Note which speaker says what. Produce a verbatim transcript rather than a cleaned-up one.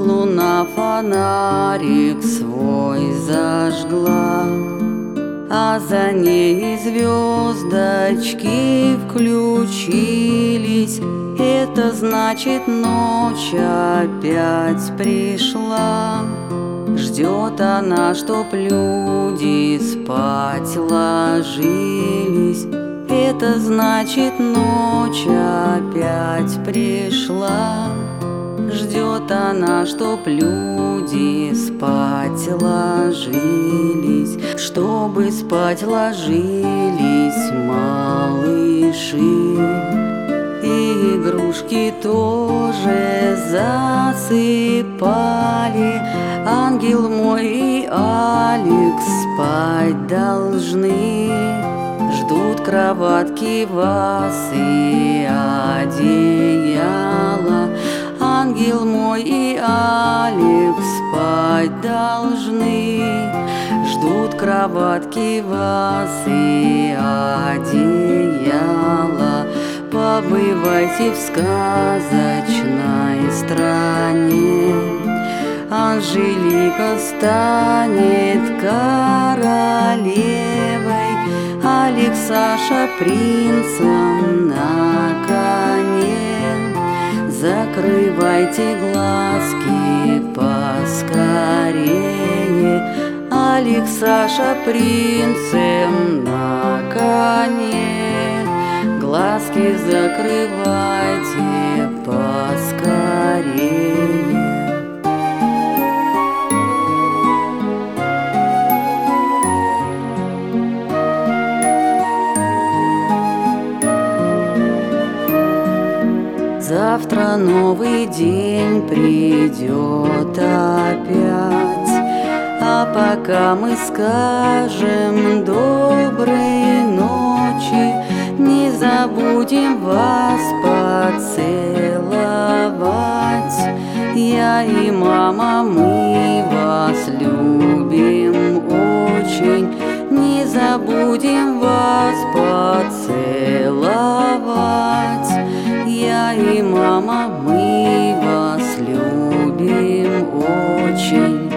Speaker 1: луна фонарик свой зажгла, а за ней звездочки включились. Это значит, ночь опять пришла. Ждет она, чтоб люди спать ложились. Это значит, ночь опять пришла. Ждет она, чтоб люди спать ложились, чтобы спать ложились малыши. И игрушки тоже засыпали. Ангел мой и Алекс спать должны. Ждут кроватки вас и одеяла. Ангел мой и Алекс спать должны. Ждут кроватки вас и одеяла. Побывайте в сказочной стране. Анжелика станет королевой, Алексаша принцем на коне. Закрывайте глазки поскорее, Алексаша принцем на коне. Глазки закрывайте поскорее. Завтра новый день придет опять, а пока мы скажем доброй ночи, не забудем вас поцеловать. Я и мама, мы вас любим очень, не забудем вас поцеловать. Я и мама, мы вас любим очень.